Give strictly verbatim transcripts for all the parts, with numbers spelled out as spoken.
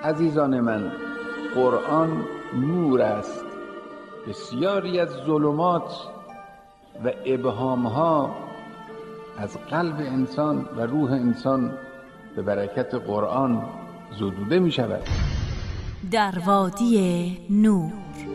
عزیزان من، قرآن نور است. بسیاری از ظلمات و ابهامها از قلب انسان و روح انسان به برکت قرآن زدوده می شود. در وادی نور.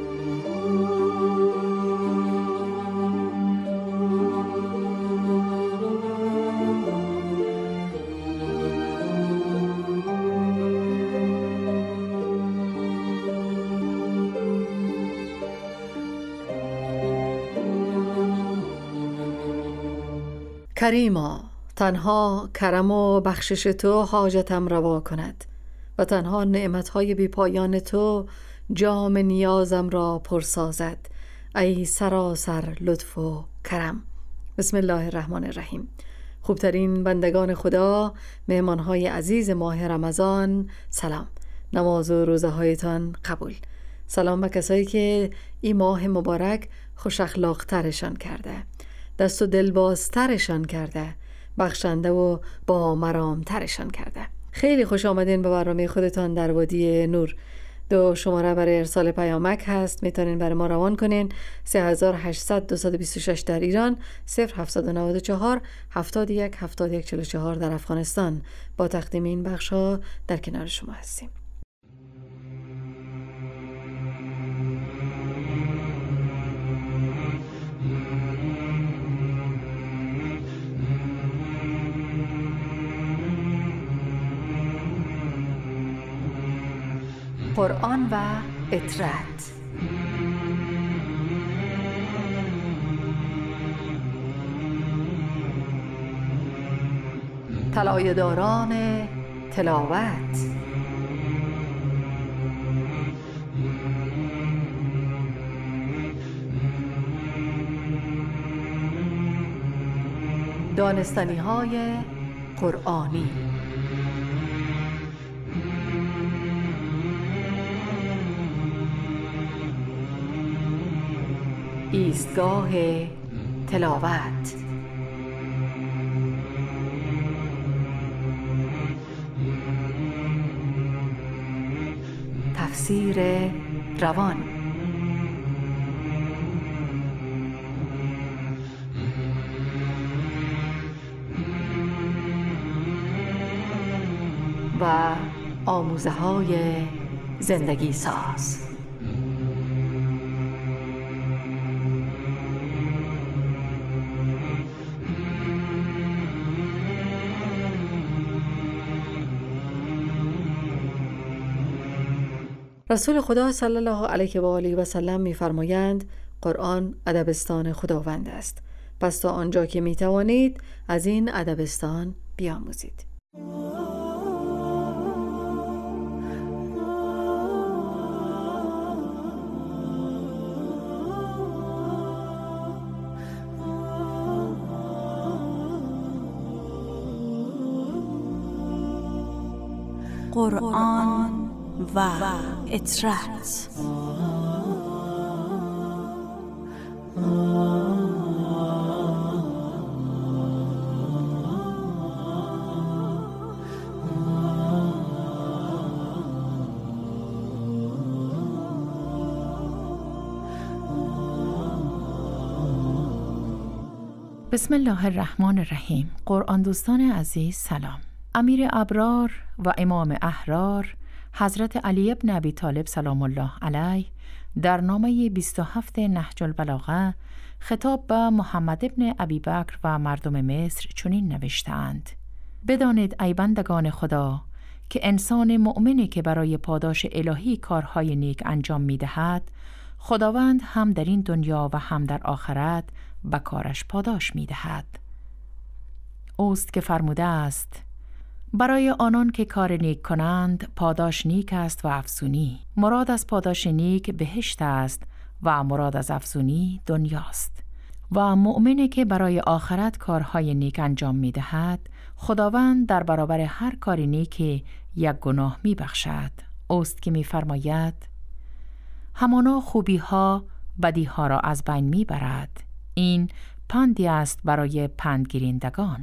کریما، تنها کرم و بخشش تو حاجتم روا کند و تنها نعمتهای بی پایان تو جام نیازم را پر سازد. ای سراسر لطف و کرم. بسم الله الرحمن الرحیم. خوبترین بندگان خدا، مهمانهای عزیز ماه رمضان، سلام. نماز و روزه هایتان قبول. سلام به کسایی که این ماه مبارک خوش اخلاق ترشان کرده، دست و دل بازترشان کرده، بخشنده و با مرام ترشان کرده. خیلی خوش آمدین به برنامه خودتان در وادی نور. دو شماره برای ارسال پیامک هست، میتونین برای ما روان کنین. سه هزار و هشتصد دویست و بیست و شش در ایران، صفر هفتصد و نود و چهار هفتاد و یک هفتاد و یک چهل و چهار در افغانستان. با تقدیم این بخش ها در کنار شما هستیم. قرآن و اطرت. طلایه‌داران تلاوت. دانستنی‌های قرآنی. ایستگاه تلاوت. تفسیر روان. و آموزه های زندگی ساز. رسول خدا صلی الله علیه و آله و سلم می‌فرمایند قرآن ادبستان خداوند است، پس تا آنجا که می‌توانید از این ادبستان بیاموزید. قرآن و اطرت. بسم الله الرحمن الرحیم. قرآن دوستان عزیز سلام. امیر ابرار و امام احرار حضرت علی ابن ابی طالب سلام الله علیه در نامه بیست و هفت نهج البلاغه خطاب به محمد ابن ابی بکر و مردم مصر چنین نوشتند: بدانید ای بندگان خدا که انسان مؤمنی که برای پاداش الهی کارهای نیک انجام می دهد، خداوند هم در این دنیا و هم در آخرت به کارش پاداش می دهد. اوست که فرموده است: برای آنان که کار نیک کنند پاداش نیک است و افزونی. مراد از پاداش نیک بهشت است و مراد از افزونی دنیاست. و مؤمنی که برای آخرت کارهای نیک انجام می دهد، خداوند در برابر هر کاری نیک یک گناه می بخشد. اوست که می فرماید: همانا خوبی ها بدی ها را از بین می برد. این پندی است برای پندگیرندگان.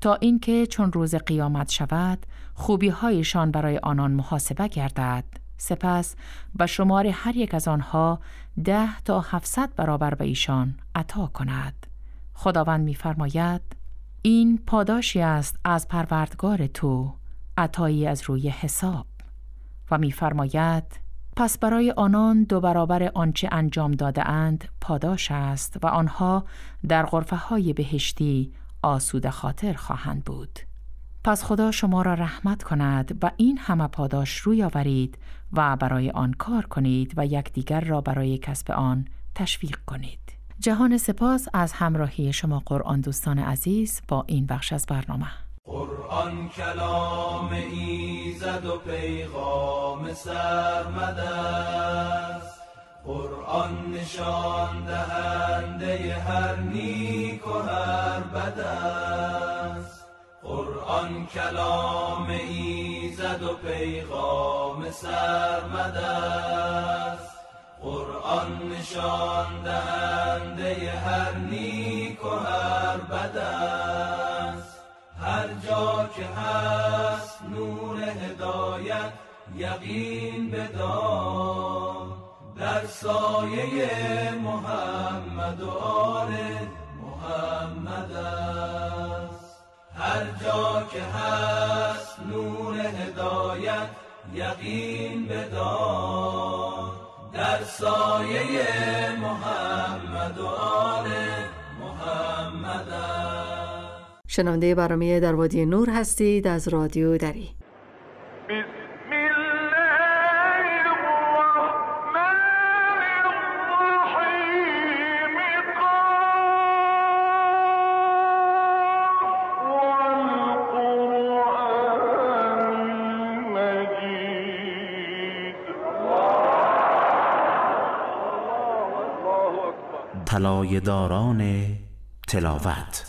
تا اینکه چون روز قیامت شود خوبی هایشان برای آنان محاسبه گردد، سپس به شمار هر یک از آنها ده تا هفتصد برابر به ایشان عطا کند. خداوند می‌فرماید این پاداشی است از پروردگار تو، عطایی از روی حساب. و می‌فرماید پس برای آنان دو برابر آنچه انجام داده اند پاداش است و آنها در غرفه های بهشتی آسوده خاطر خواهند بود. پس خدا شما را رحمت کند و این همه پاداش روی آورید و برای آن کار کنید و یکدیگر را برای کسب آن تشویق کنید. جهان سپاس از همراهی شما قرآن دوستان عزیز با این بخش از برنامه. قرآن کلام ایزد و پیغام سرمد است، قرآن نشان دهنده هر نیک و هر بد است. قرآن کلام ایزد و پیغام سرمد است، قرآن نشان دهنده هر نیک و هر بد است. هر جا که هست نور هدایت یقین بدار، در سایه محمد و آل محمد است. هر جا که هست نور هدایت یقین بدار، در سایه محمد و آل محمد است. شنونده برنامه در وادی نور هستید از رادیو دری. طلایه داران تلاوت.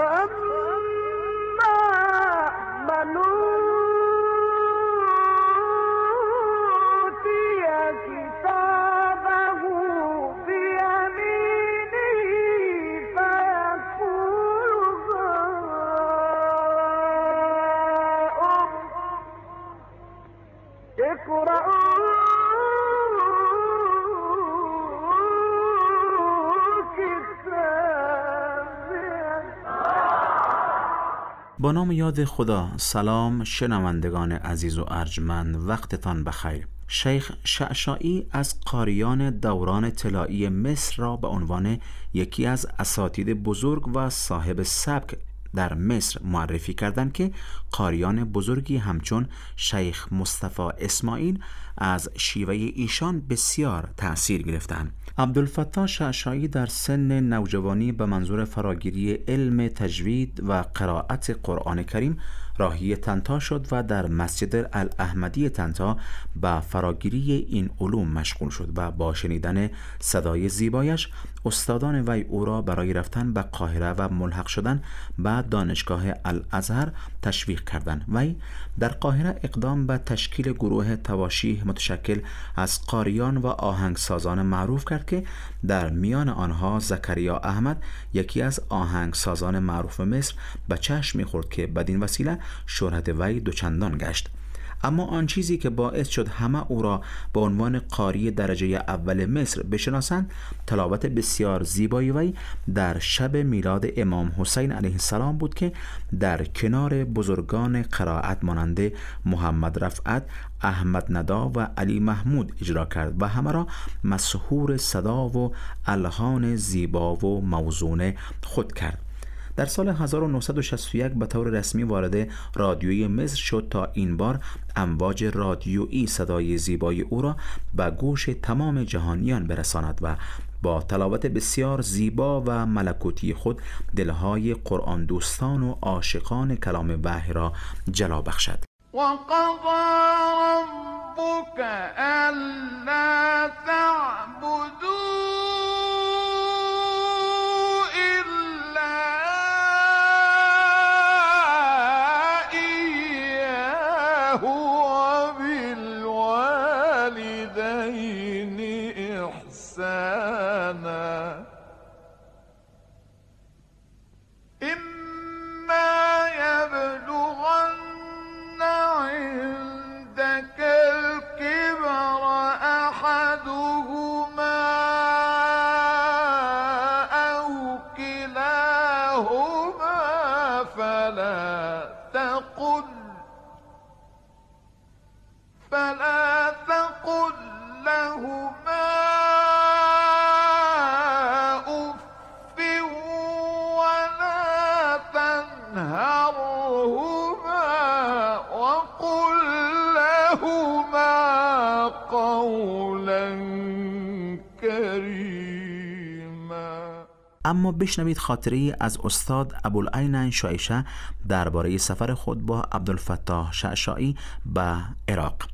با نام یاد خدا. سلام شنوندگان عزیز و ارجمند، وقتتان بخیر. شیخ شعشاعی از قاریان دوران طلایی مصر را به عنوان یکی از اساتید بزرگ و صاحب سبک در مصر معرفی کردند که قاریان بزرگی همچون شیخ مصطفی اسماعیل از شیوه ایشان بسیار تأثیر گرفتند. عبدالفتاح شعشاعی در سن نوجوانی به منظور فراگیری علم تجوید و قرائت قرآن کریم راهی طنطا شد و در مسجد الاحمدی طنطا به فراگیری این علوم مشغول شد و با شنیدن صدای زیبایش استادان وی او را برای رفتن به قاهره و ملحق شدن به دانشگاه الازهر تشویق کردند. وی در قاهره اقدام به تشکیل گروه تواشیح متشکل از قاریان و آهنگسازان معروف کرد که در میان آنها زکریا احمد، یکی از آهنگسازان معروف مصر، به چشم می‌خورد که بدین وسیله شهرت وی دوچندان گشت. اما آن چیزی که باعث شد همه او را به عنوان قاری درجه اول مصر بشناسند، تلاوت بسیار زیبایی وی در شب میلاد امام حسین علیه السلام بود که در کنار بزرگان قرائت مانند محمد رفعت، احمد ندا و علی محمود اجرا کرد و همه را مسحور صدا و الحان زیبا و موزون خود کرد. در سال هزار و نهصد و شصت و یک به طور رسمی وارد رادیوی مصر شد تا این بار امواج رادیویی صدای زیبای او را به گوش تمام جهانیان برساند و با تلاوت بسیار زیبا و ملکوتی خود دلهای قرآن دوستان و عاشقان کلام وحی را جلا بخشد. وَقَضَى رَبُّكَ أَلَّا تَعْبُدُوا إِمَّا فلا تقل فلا تقل لهما أف ولا تنهرهما وقل لهما قولا کریما. اما بشنوید خاطره از استاد ابوالعینین شایشه درباره سفر خود با عبدالفتاح شعشاعی به عراق.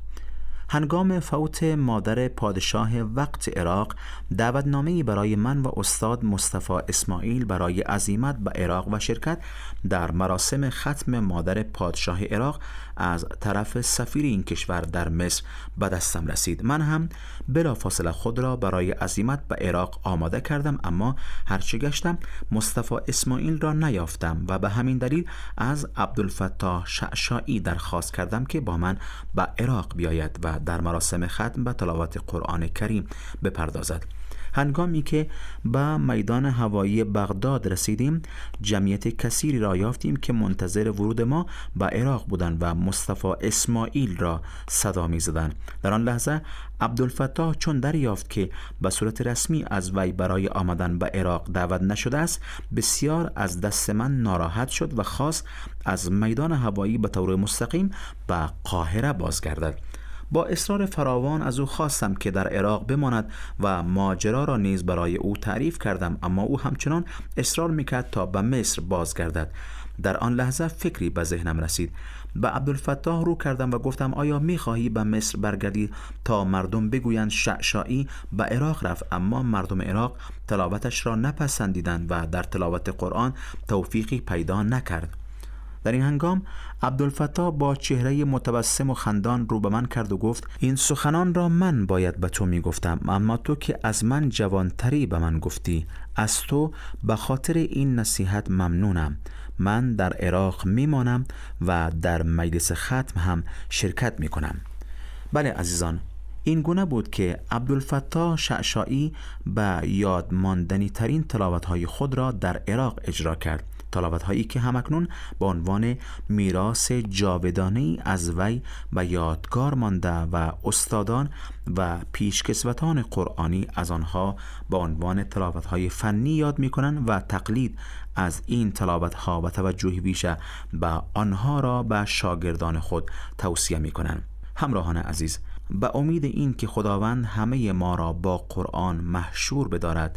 هنگام فوت مادر پادشاه وقت عراق، دعوتنامه‌ای برای من و استاد مصطفی اسماعیل برای عزیمت به عراق و شرکت در مراسم ختم مادر پادشاه عراق از طرف سفیر این کشور در مصر به دستم رسید. من هم بلافاصله خود را برای عزیمت به عراق آماده کردم، اما هرچه گشتم مصطفی اسماعیل را نیافتم و به همین دلیل از عبدالفتاح شعشاعی درخواست کردم که با من به عراق بیاید و در مراسم ختم به تلاوت قرآن کریم بپردازد. هنگامی که به میدان هوایی بغداد رسیدیم، جمعیت کثیری را یافتیم که منتظر ورود ما به عراق بودند و مصطفی اسماعیل را صدا می زدند. در آن لحظه عبدالفتاح چون دریافت که به صورت رسمی از وی برای آمدن به عراق دعوت نشده است، بسیار از دست من ناراحت شد و خواست از میدان هوایی به طور مستقیم به قاهره بازگردد. با اصرار فراوان از او خواستم که در عراق بماند و ماجرا را نیز برای او تعریف کردم، اما او همچنان اصرار میکرد تا به مصر بازگردد. در آن لحظه فکری به ذهنم رسید. به عبدالفتاح رو کردم و گفتم آیا میخواهی به مصر برگردی تا مردم بگویند شعشاعی به عراق رفت؟ اما مردم عراق تلاوتش را نپسندیدند و در تلاوت قرآن توفیقی پیدا نکرد. در این هنگام عبدالفتاح با چهره متبسم و خندان رو به من کرد و گفت این سخنان را من باید به تو می گفتم، اما تو که از من جوانتری به من گفتی. از تو به خاطر این نصیحت ممنونم. من در عراق می مانم و در مجلس ختم هم شرکت می کنم. بله عزیزان، این گونه بود که عبدالفتاح شعشاعی به یاد ماندنی ترین تلاوت‌های خود را در عراق اجرا کرد. تلاوت هایی که همکنون به عنوان میراث جاودانه‌ای از وی و یادگار مانده و استادان و پیشکسوتان قرآنی از آنها به عنوان تلاوت های فنی یاد می کنند و تقلید از این تلاوت ها و توجهی بیشه به آنها را به شاگردان خود توصیه می کنند. همراهان عزیز، به امید این که خداوند همه ما را با قرآن محشور بدارد،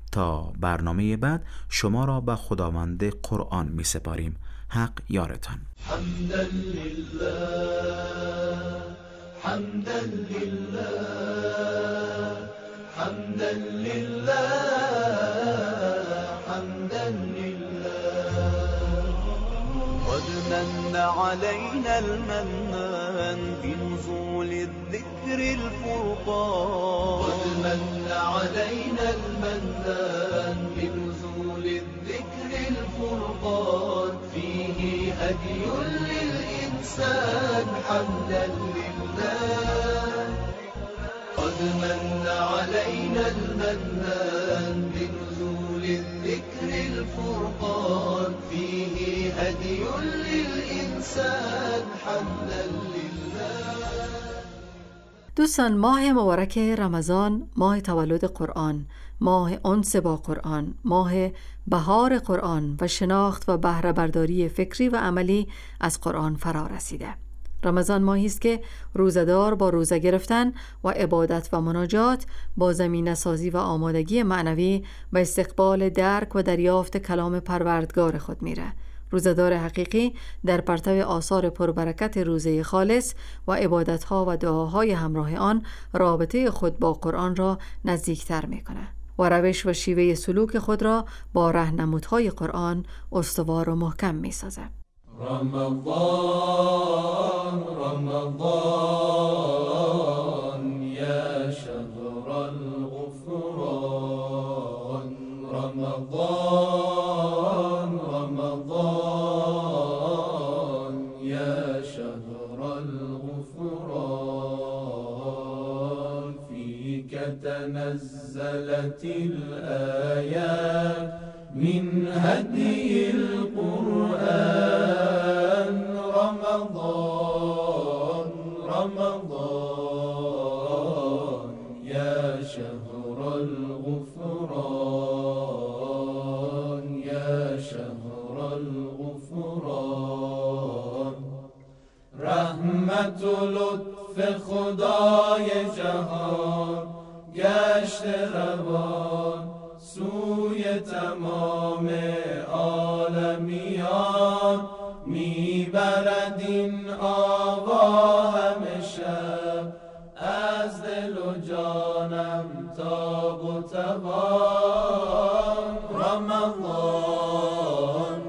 تا برنامه بعد شما را به خداوند قرآن می سپاریم. حق یارتان. حمدا لله حمدا لله حمدا لله حمدا لله قد من علينا المنان بنزول الذكر الفرقان قد من علينا المنان بنزول الذكر الفرقان فيه هدي للإنسان حمدا لله قد من علينا المنان بنزول الذكر الفرقان فيه هدي للإنسان حمدا لله. دوستان، ماه مبارک رمضان ماه تولد قرآن، ماه انس با قرآن، ماه بهار قرآن و شناخت و بهره برداری فکری و عملی از قرآن فرا رسیده. رمضان ماهی است که روزه‌دار با روزه گرفتن و عبادت و مناجات با زمینه سازی و آمادگی معنوی و استقبال درک و دریافت کلام پروردگار خود میره. روزه‌دار حقیقی در پرتو آثار پربرکت روزه خالص و عبادت‌ها و دعاهای همراه آن رابطه خود با قرآن را نزدیکتر میکنه و روش و شیوه سلوک خود را با راهنمودهای قرآن استوار و محکم میسازه. رمضان رمضان یا شهر الغفران رمضان رمضان یا شهر الغفران فيك تنزلت الآيات من هدي القرآن رحمت و لطف خدای جهان گشت روان سوی تمام عالمیان، میبرد این آوا همه شب از دل و جانم تاب و توان. رمضان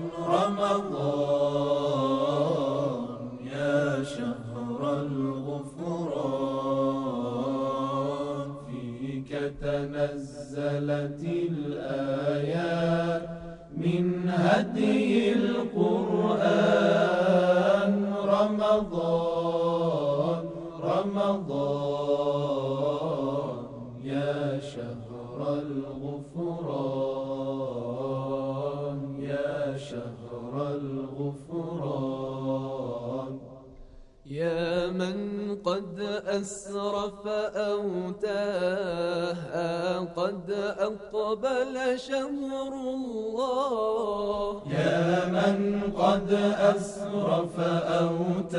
رمضان یا شهر الغفران، فیک تنزلت الآیات من هدی القرآن. رمضان رمضان یا شهر الغفران یا شهر الغفران. يا من قد أسرف أو تاه قد أقبل شهر الله. يا من قد أسرف أو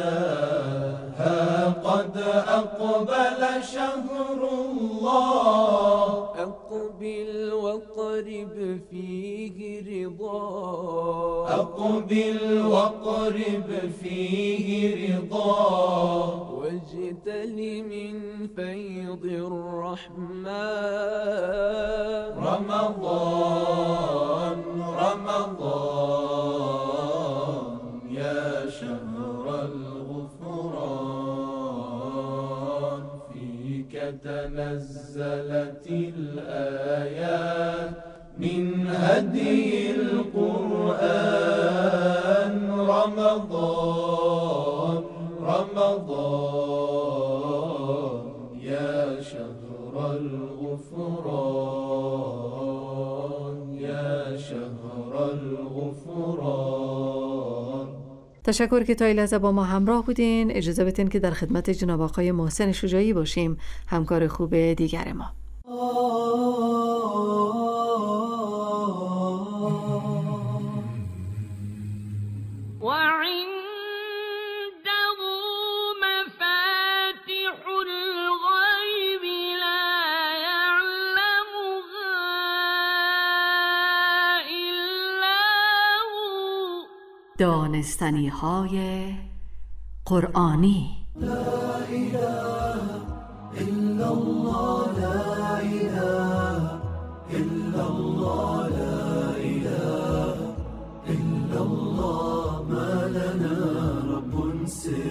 تاه قد أقبل شهر الله. أقبل واقرب فيه رضا، أقبل واقرب فيه رضا، واجتل من فيض الرحمن. رمضان رمضان يا شهر الغفران، فيك تنزلت الآيات من هدي القرآن. رمضان رمضان يا شهر الغفران يا شهر الغفران. تشکر که تا این لحظه با ما همراه بودین. اجازه بدین که در خدمت جناب آقای محسن شجاعی باشیم، همکار خوب دیگر ما. دانستنی های قرآنی. لا اله الا الله لا اله الا الله لا اله الا الله ما لنا رب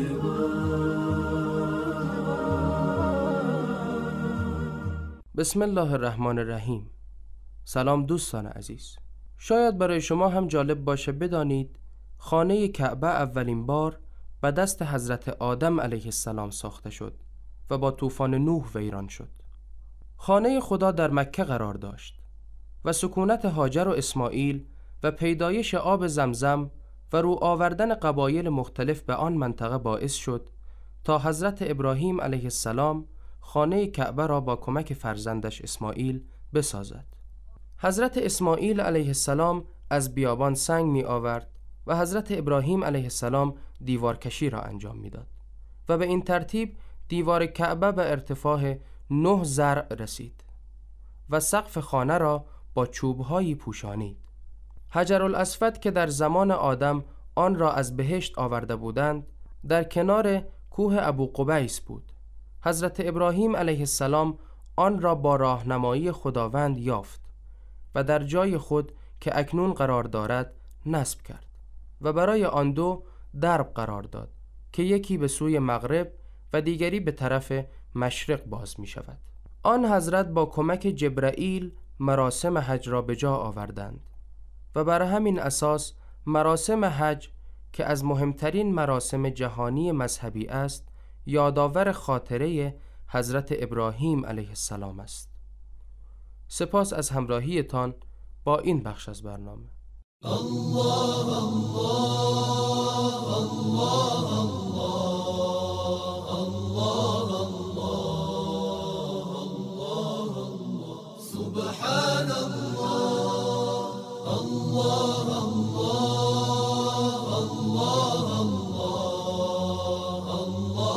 سواه. بسم الله الرحمن الرحیم. سلام دوستان عزیز. شاید برای شما هم جالب باشه بدانید خانه کعبه اولین بار به دست حضرت آدم علیه السلام ساخته شد و با طوفان نوح ویران شد. خانه خدا در مکه قرار داشت و سکونت هاجر و اسماعیل و پیدایش آب زمزم و رو آوردن قبایل مختلف به آن منطقه باعث شد تا حضرت ابراهیم علیه السلام خانه کعبه را با کمک فرزندش اسماعیل بسازد. حضرت اسماعیل علیه السلام از بیابان سنگ می آورد و حضرت ابراهیم علیه السلام دیوار کشی را انجام میداد و به این ترتیب دیوار کعبه به ارتفاع نه ذرع رسید و سقف خانه را با چوبهایی پوشانید. حجرالاسود که در زمان آدم آن را از بهشت آورده بودند در کنار کوه ابو قبیس بود. حضرت ابراهیم علیه السلام آن را با راهنمایی خداوند یافت و در جای خود که اکنون قرار دارد نصب کرد و برای آن دو درب قرار داد که یکی به سوی مغرب و دیگری به طرف مشرق باز می شود. آن حضرت با کمک جبرائیل مراسم حج را به جا آوردند و بر همین اساس مراسم حج که از مهمترین مراسم جهانی مذهبی است یادآور خاطره حضرت ابراهیم علیه السلام است. سپاس از همراهیتان با این بخش از برنامه. الله الله الله الله الله الله سبحان الله الله الله الله الله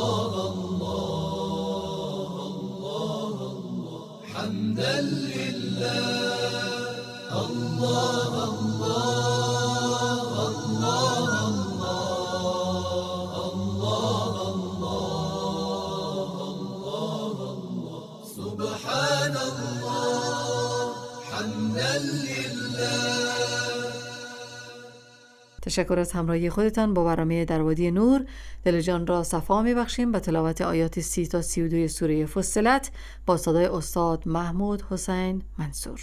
تشکر از همراهی خودتان با برنامه در وادی نور. دل جان را صفا می‌بخشیم به تلاوت آیات سی تا سی و دو سوره فصلت با صدای استاد محمود حسین منصور.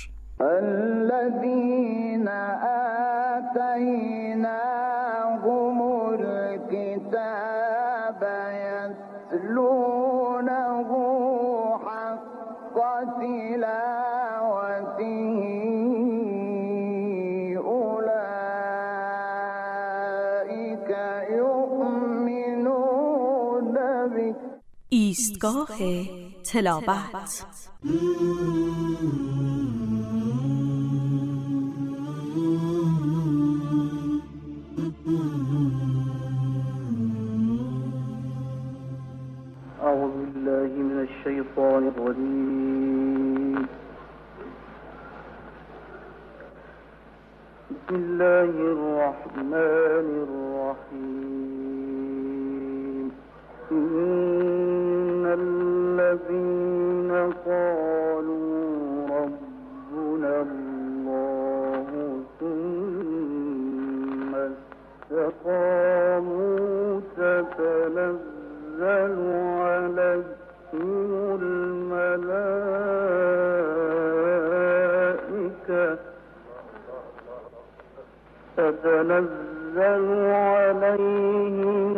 الذين آتيناهم الكتاب يتلونه حق تلاوته أولئك يؤمنون به. ایستگاه تلاوت. أعوذ بالله من الشيطان الرجيم. بسم الله الرحمن الرحيم. إن الذين قالوا ربنا الله ثم استقاموا تتنزل عليهم الملائكة تتنزل عليهم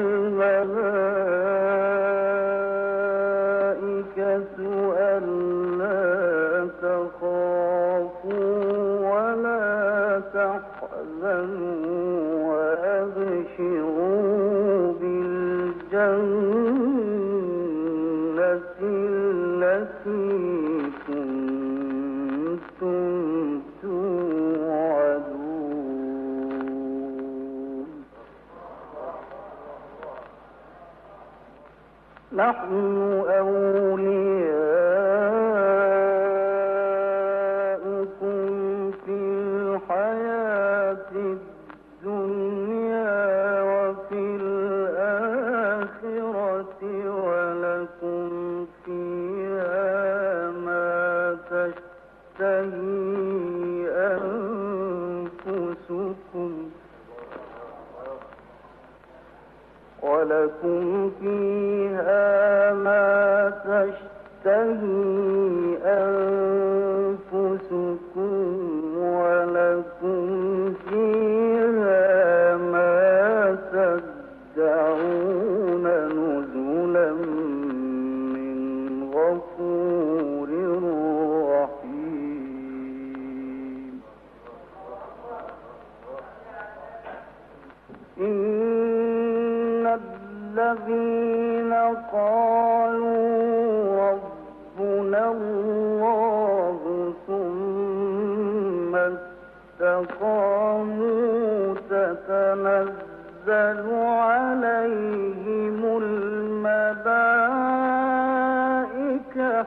الملائكة ألا تخافوا ولا تحزنوا وأبشروا بالجنة التي كنتم توعدون. نحن أولياؤكم في الحياة الدنيا وفي الآخرة ولكم فيها ما تشتهي أنفسكم ولكم فيها ما تشتهي أنفسكم ولكم فيها ما تدعون نزلا من غفور رحيم. إن الذين قالوا ربنا الله ثم استقاموا تتنزل عليهم الملائكة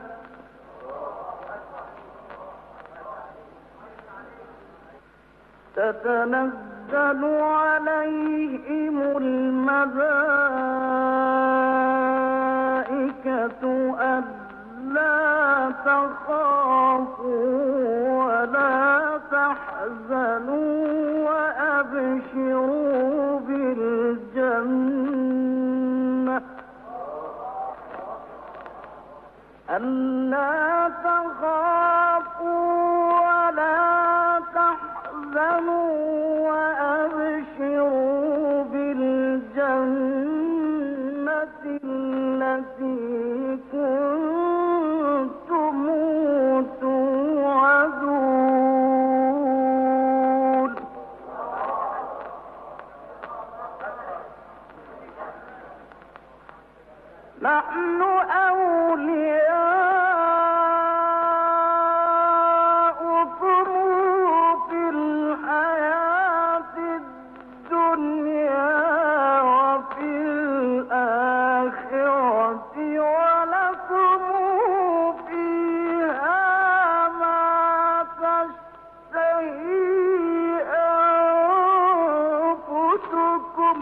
تتنزل عليهم الملائكة ألا تخافوا ولا تحزنوا وأبشروا بالجنة ألا تخافوا ولا تحزنوا وأبشروا بالجنة التي كنتم توعدون. نحن أولياؤكم في الحياة الدنيا وفي الآخرة ولكم فيها ما تشتهي أنفسكم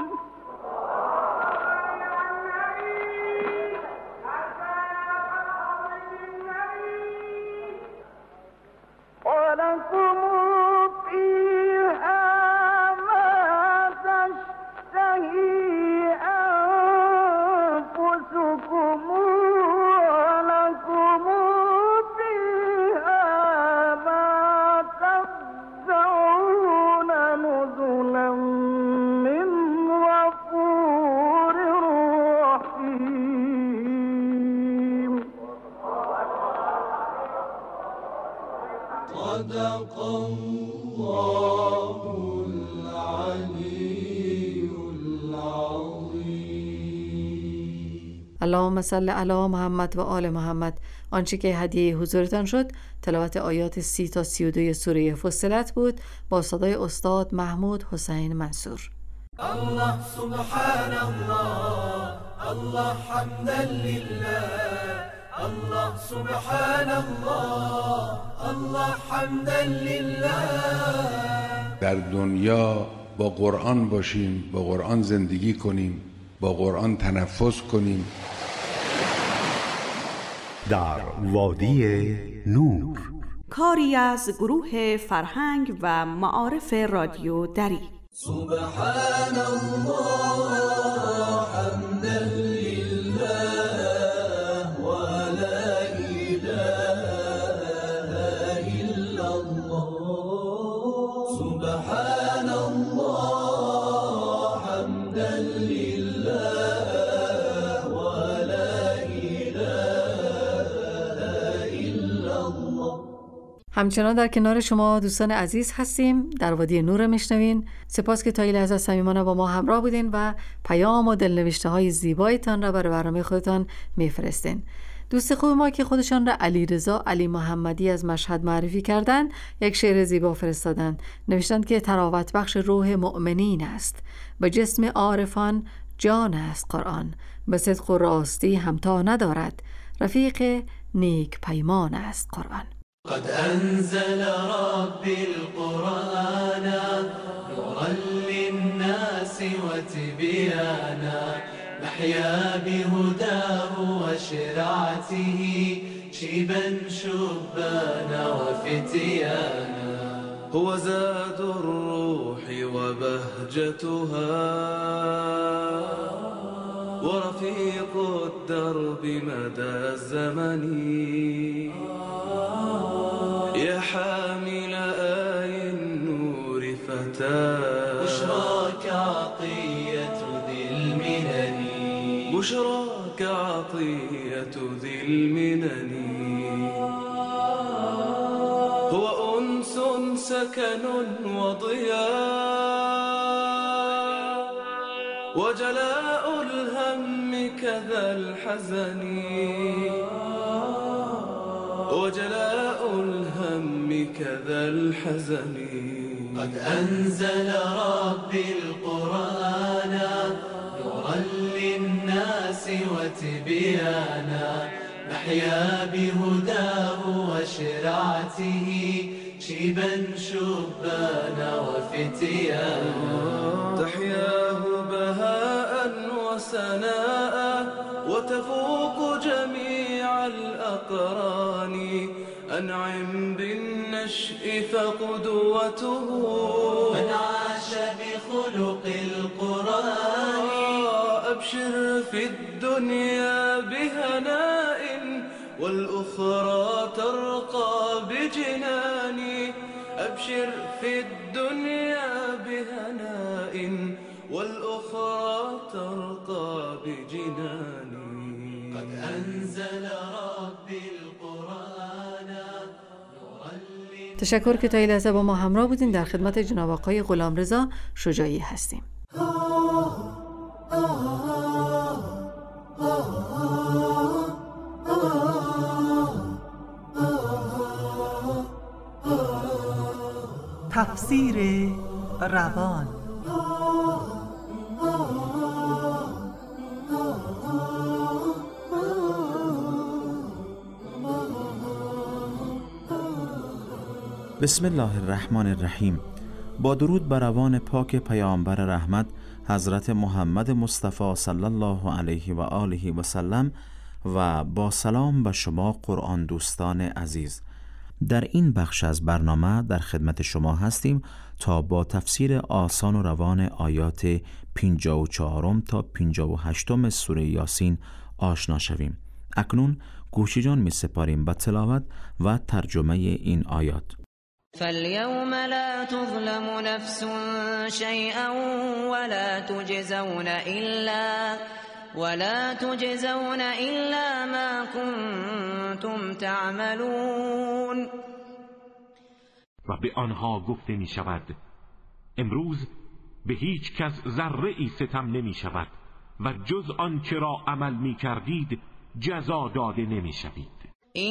اللهم صل علی محمد و آل محمد. آنچه که هدیه حضورتان شد تلاوت آیات سی تا سی و دو سوره فصلت بود با صدای استاد محمود حسین منصور. الله سبحان الله، الله حمدا لله، الله سبحان الله، الله حمدا لله. در دنیا با قرآن باشیم، با قرآن زندگی کنیم، با قرآن تنفس کنیم. در وادی نور، کاری از گروه فرهنگ و معارف رادیو دری. سبحان الله حمدا لله و لا اله الا الله. سبحان الله حمدا لله و لا اله الا الله. همچنان در کنار شما دوستان عزیز هستیم. در وادی نور میشنوین. سپاس که تا این لحظه صمیمانه با ما همراه بودین و پیام و دلنوشته های زیبایتان را برای برنامه خودتان میفرستین. دوست خوب ما که خودشان را علیرضا علی محمدی از مشهد معرفی کردند، یک شعر زیبا فرستادن. نوشتند که تراوت بخش روح مؤمنین است، به جسم عارفان جان است قرآن، به صدق و راستی همتا ندارد، رفیق نیک پیمان است قرآن. قد أنزل ربي القرآن نورا للناس وتبيانا، نحيا بهداه وشرعته شيبا شبانا وفتيانا. هو زاد الروح وبهجتها ورفيق الدرب مدى الزمن، يا حامل آي النور فتاة بشراك عطية ذي المنن، بشراك عطية ذي المنن. هو أنس سكن وضياء وجلاء الهم كذا الحزن، وجلاء الهم كذا الحزن. قد أنزل ربي القرآن نورا للناس وتبيانا، نحيا بهداه وشرعته شيبا شبانا وفتيانا. تحياه بهاء وسناء وتفوق جميع الأقران، أنعم بالنشء فقدوته من عاش بخلق القرآن. أبشر في الدنيا بهناء والأخرى ترقى بجنان، أبشر في الدنيا بهناء والأخرى ترقى بجنان. قد أنزل ربي القرآن. تشکر که تا این لحظه با ما همراه بودین. در خدمت جناب آقای غلامرضا شجاعی هستیم. تفسیر روان. بسم الله الرحمن الرحیم. با درود بر روان پاک پیامبر رحمت حضرت محمد مصطفی صلی الله علیه و آله و سلم و با سلام به شما قرآن دوستان عزیز. در این بخش از برنامه در خدمت شما هستیم تا با تفسیر آسان و روان آیات پنجاه و چهار تا پنجاه و هشت سوره یاسین آشنا شویم. اکنون گوش جان می سپاریم به تلاوت و ترجمه این آیات. فاليوم لا تظلم نفس شيئا ولا تجزون إلا ولا تجزون إلا ما كنتم تعملون. و به آنها گفته می شود امروز به هیچ کس ذره ای ستم نمی شود و جز آن که را عمل می کردید جزا داده نمی شوید.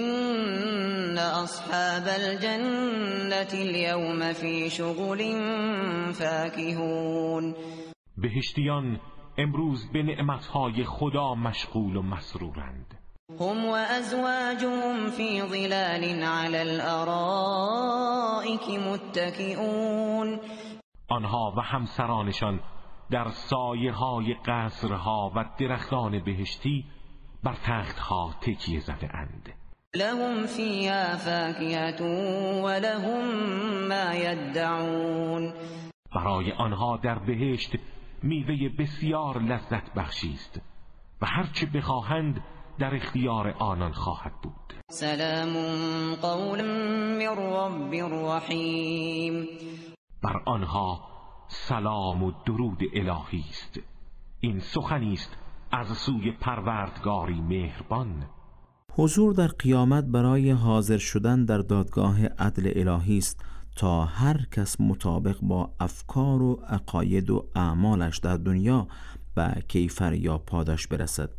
این اصحاب الجنة اليوم فی شغل فاکهون. بهشتیان امروز به نعمتهای خدا مشغول و مسرورند. هم و ازواجهم فی ظلال علی الارائک متکئون. آنها و همسرانشان در سایه های قصرها و درختان بهشتی بر تختها تکیه زده اند. لهم فیها فاکهة و لهم ما یدعون. برای آنها در بهشت میوه بسیار لذت بخشی است و هرچه بخواهند در اختیار آنان خواهد بود. سلام قول من رب رحیم. بر آنها سلام و درود الهی است. این سخنی است از سوی پروردگاری مهربان. حضور در قیامت برای حاضر شدن در دادگاه عدل الهی است تا هر کس مطابق با افکار و عقاید و اعمالش در دنیا به کیفر یا پاداش برسد.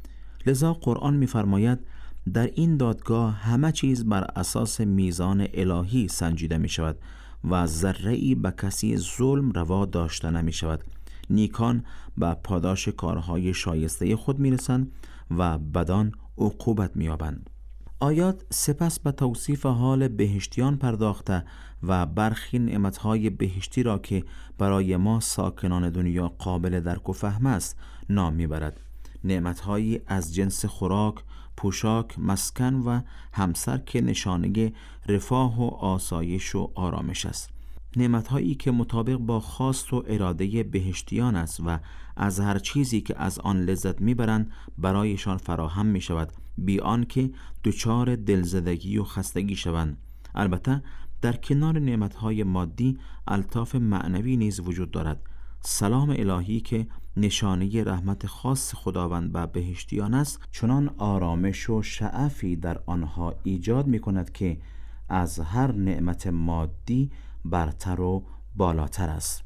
لذا قرآن می‌فرماید در این دادگاه همه چیز بر اساس میزان الهی سنجیده می شود و ذره‌ای به کسی ظلم روا داشته نمی شود. نیکان به پاداش کارهای شایسته خود می رسند و بدان عقوبت می یابند. آیات سپس به توصیف حال بهشتیان پرداخته و برخی نعمتهای بهشتی را که برای ما ساکنان دنیا قابل درک و فهم است نام می برد. نعمتهایی از جنس خوراک، پوشاک، مسکن و همسر که نشانه رفاه و آسایش و آرامش است. نعمتهایی که مطابق با خواست و اراده بهشتیان است و از هر چیزی که از آن لذت میبرند برایشان فراهم می شود بی آنکه دچار دلزدگی و خستگی شوند. البته در کنار نعمتهای مادی الطاف معنوی نیز وجود دارد. سلام الهی که نشانه رحمت خاص خداوند به بهشتیان است چنان آرامش و شعفی در آنها ایجاد می کند که از هر نعمت مادی برتر و بالاتر است.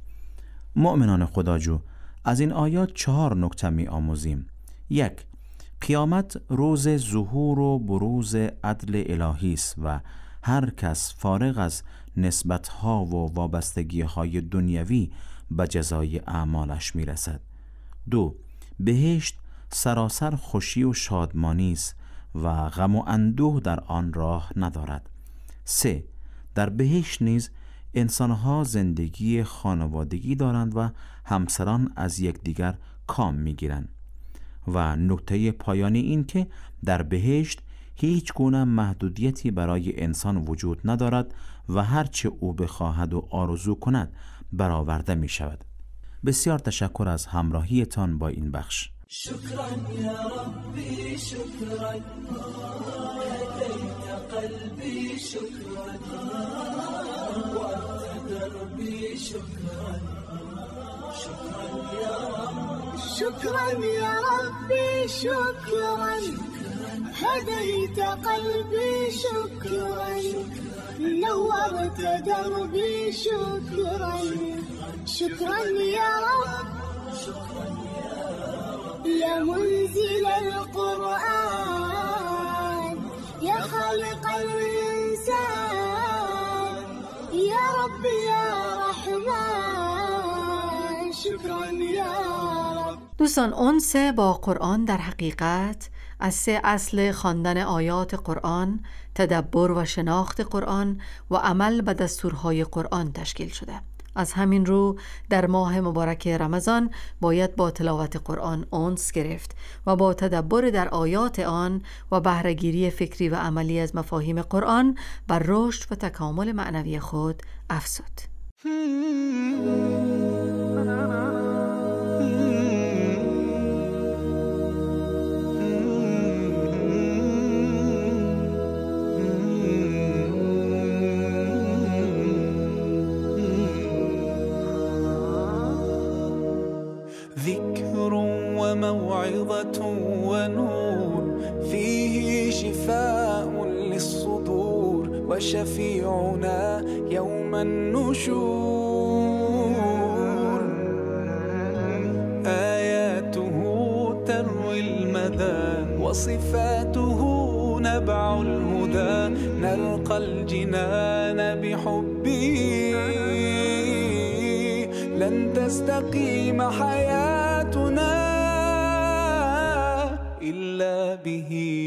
مؤمنان خداجو، از این آیات چهار نکته می آموزیم. یک، قیامت روز ظهور و بروز عدل الهی است و هر کس فارغ از نسبت‌ها و وابستگی‌های دنیوی به جزای اعمالش میرسد. دو، بهشت سراسر خوشی و شادمانی است و غم و اندوه در آن راه ندارد. سه، در بهشت نیز انسانها زندگی خانوادگی دارند و همسران از یکدیگر کام میگیرند. و نکته پایانی این که در بهشت هیچ گونه محدودیتی برای انسان وجود ندارد و هرچه او بخواهد و آرزو کند برآورده می شود. بسیار تشکر از همراهیتان با این بخش. شکرا یا ربی شکرا هدیت قلبی شکرا وانت دربی شکرا شکرا یا رب شکرا یا ربی شکرا هدیت قلبی شکرا نورت دربی شکرا شكرا يا رب يا منزل القرآن يا خالق الإنسان يا رب يا رحمن شكرا يا رب. دوستان، انس با قرآن در حقیقت از سه اصل خواندن آیات قرآن، تدبر و شناخت قرآن و عمل به دستورهای قرآن تشکیل شده. از همین رو در ماه مبارک رمضان باید با تلاوت قرآن انس گرفت و با تدبر در آیات آن و بهره‌گیری فکری و عملی از مفاهیم قرآن بر رشد و تکامل معنوی خود افزود. موعظة ونور فيه شفاء للصدور وشفيعنا يوم النشور آياته وصفاته نبع الهدى نلقى الجنان بحبه لن تستقيم حياتنا إلا به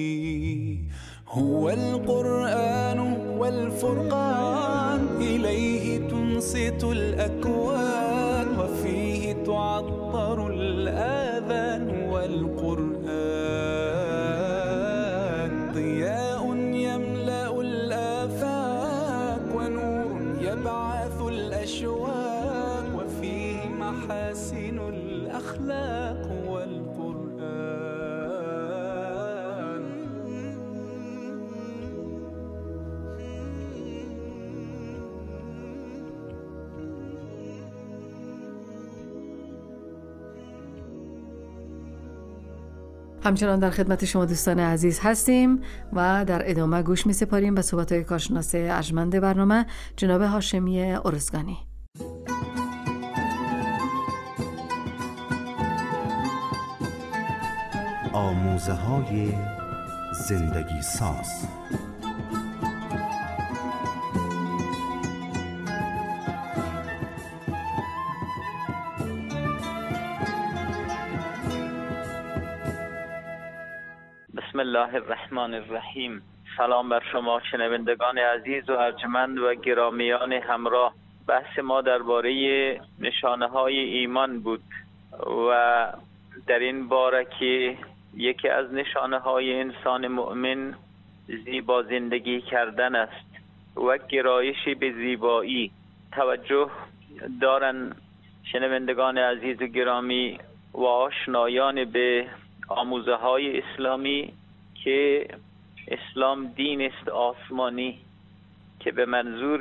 هو القرآن والفرقان إليه تنصت الأكوان وفيه تعطر الآذان والقرآن ضياء يملأ الآفاق ونور يبعث الأشواق وفيه محاسن الأخلاق والقرآن. همچنان در خدمت شما دوستان عزیز هستیم و در ادامه گوش می سپاریم به صحبت‌های کارشناس ارجمند برنامه جناب هاشمی ارزگانی. آموزه های زندگی ساز. بسم الله الرحمن الرحیم. سلام بر شما شنوندگان عزیز و ارجمند و گرامیان همراه. بحث ما درباره نشانه های ایمان بود و در این باره که یکی از نشانه های انسان مؤمن زیبا زندگی کردن است و گرایشی به زیبایی. توجه دارن شنوندگان عزیز و گرامی و آشنایان به آموزه های اسلامی که اسلام دین است آسمانی که به منظور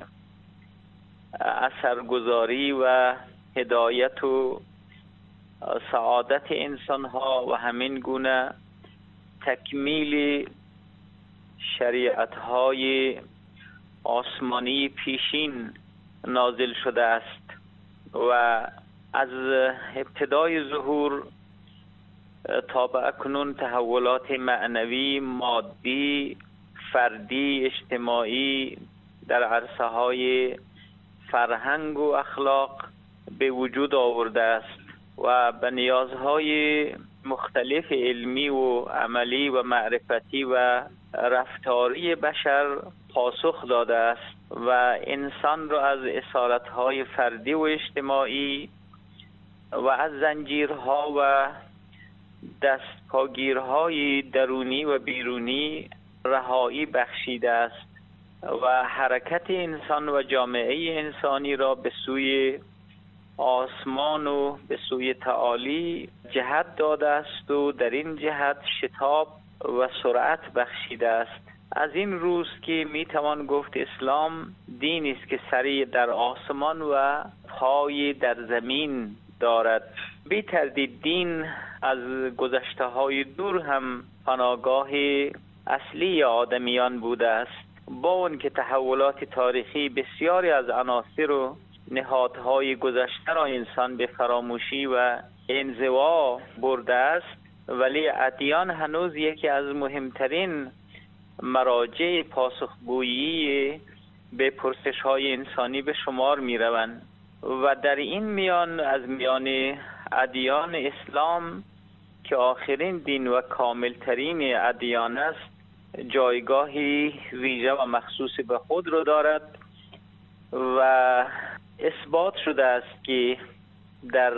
اثرگذاری و هدایت و سعادت انسان ها و همین گونه تکمیل شریعت های آسمانی پیشین نازل شده است و از ابتدای ظهور تا به اکنون تحولات معنوی، مادی، فردی، اجتماعی در عرصه های فرهنگ و اخلاق به وجود آورده است و به نیازهای مختلف علمی و عملی و معرفتی و رفتاری بشر پاسخ داده است و انسان را از اسارتهای فردی و اجتماعی و از زنجیرها و دستپاگیرهای درونی و بیرونی رهایی بخشیده است و حرکت انسان و جامعه انسانی را به سوی آسمان و به سوی تعالی جهت داده است و در این جهت شتاب و سرعت بخشیده است. از این روز که می توان گفت اسلام دینی است که سری در آسمان و پای در زمین دارد. بی تردید دین از گذشته های دور هم پناهگاه اصلی آدمیان بوده است. با اون که تحولات تاریخی بسیاری از عناصر و نهادهای گذشته را انسان به فراموشی و انزوا برده است، ولی ادیان هنوز یکی از مهمترین مراجع پاسخگویی به پرسش های انسانی به شمار می روند و در این میان از میان ادیان اسلام که آخرین دین و کاملترین ادیان است جایگاهی ویژه و مخصوص به خود را دارد و اثبات شده است که در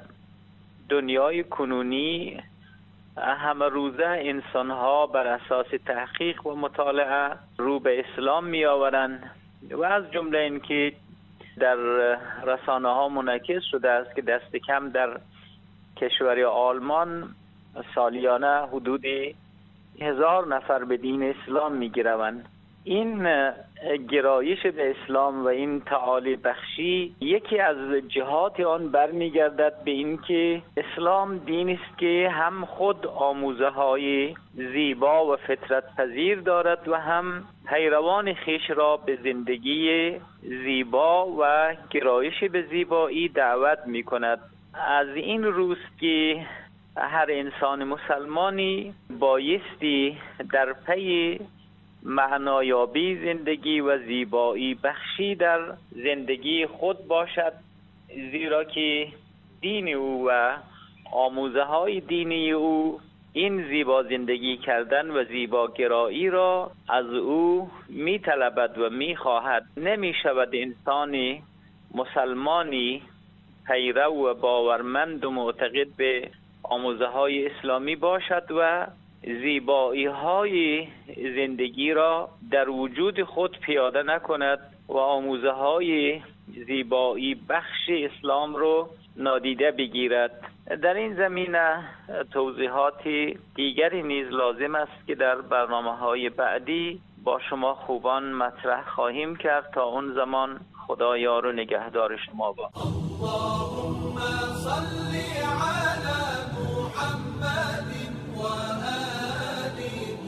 دنیای کنونی همه روزه انسان‌ها بر اساس تحقیق و مطالعه رو به اسلام می آورند و از جمله اینکه در رسانه ها منعکس شده است که دست کم در کشور آلمان سالیانه حدود هزار نفر به دین اسلام می گیروند. این گرایش به اسلام و این تعالی بخشی یکی از جهات آن برمیگردد به این که اسلام دین است که هم خود آموزه های زیبا و فطرت پذیر دارد و هم پیروان خیش را به زندگی زیبا و گرایش به زیبایی دعوت می کند. از این روز که هر انسان مسلمانی بایستی در پی معنایابی زندگی و زیبایی بخشی در زندگی خود باشد، زیرا که دین او و آموزه های دینی او این زیبا زندگی کردن و زیباگرایی را از او می طلبد و می خواهد. نمی شود انسانی مسلمانی پیرو و باورمند و معتقد به آموزه های اسلامی باشد و زیبایی های زندگی را در وجود خود پیاده نکند و آموزه های زیبایی بخش اسلام رو نادیده بگیرد. در این زمینه توضیحات دیگری نیز لازم است که در برنامه‌های بعدی با شما خوبان مطرح خواهیم کرد. تا اون زمان خدا یار و نگهدار شما با. اللهم صل علی محمد و آل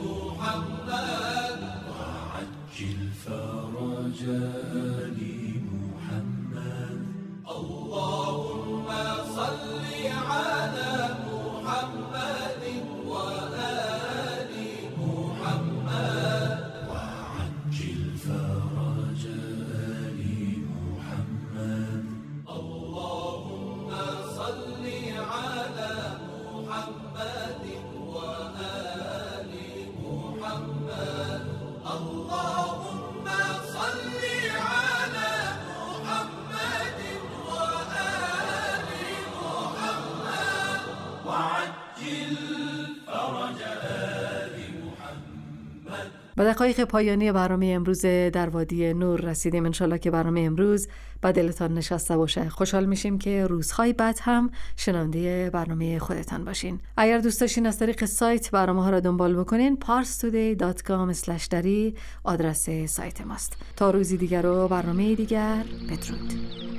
محمد وعجل فرج آل محمد. اللهم صل على محمد وآل محمد وعجل فرج آل محمد. اللهم صل على محمد وآل محمد. اللهم صل على محمد وآل محمد وعجل فرج آل محمد. به دقایق پایانی برنامه امروز در وادی نور رسیدیم. انشالله که برنامه امروز به دلتان نشسته باشه. خوشحال میشیم که روزهای بعد هم شنونده برنامه خودتان باشین. اگر دوست داشتین از طریق سایت برنامه ها را دنبال بکنین پارس تودی دات کام اسلش دری آدرس سایت ماست. تا روزی دیگر و برنامه دیگر، بدرود.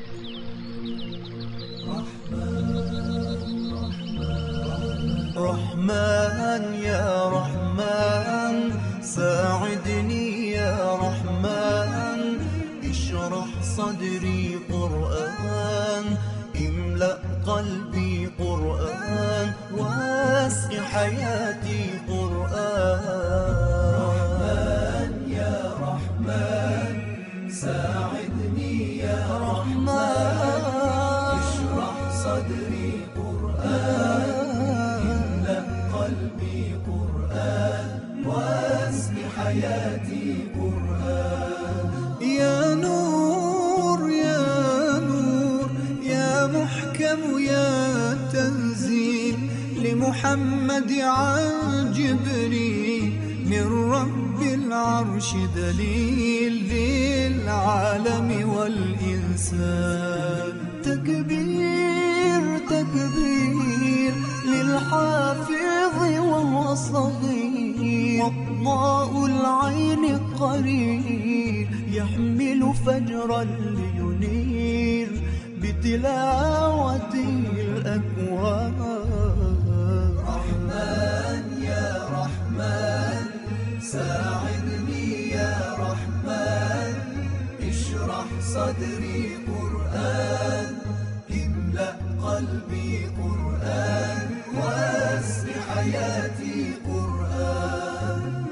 رحمن يا رحمن ساعدني يا رحمن اشرح صدري قرآن املأ قلبي قرآن واسع حياتي قرآن. رحمن يا رحمن ساعدني يا رحمن اشرح صدري قرآن قلبي قرآن واسم حياتي قرآن. يا نور يا نور يا محكم يا تنزيل لمحمد عن جبريل من رب العرش دليل للعالم والإنسان. تكبير تكبير للحافظ وهو صغير وضاء العين قرير يحمل فجرا لينير بتلاوته الأكوان. رحمن يا رحمن ساعدني يا رحمن اشرح صدري قرآن املأ قلبي قرآن واسع حياتي قرآن.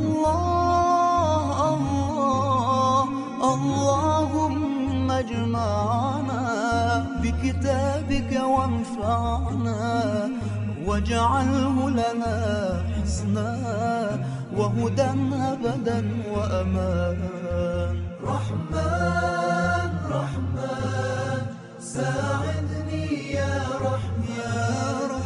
الله الله اللهم اجمعنا بكتابك وانفعنا واجعله لنا حسنا وهدى أبدا وأمان. رحمن رحمن ساعدني يا رحمن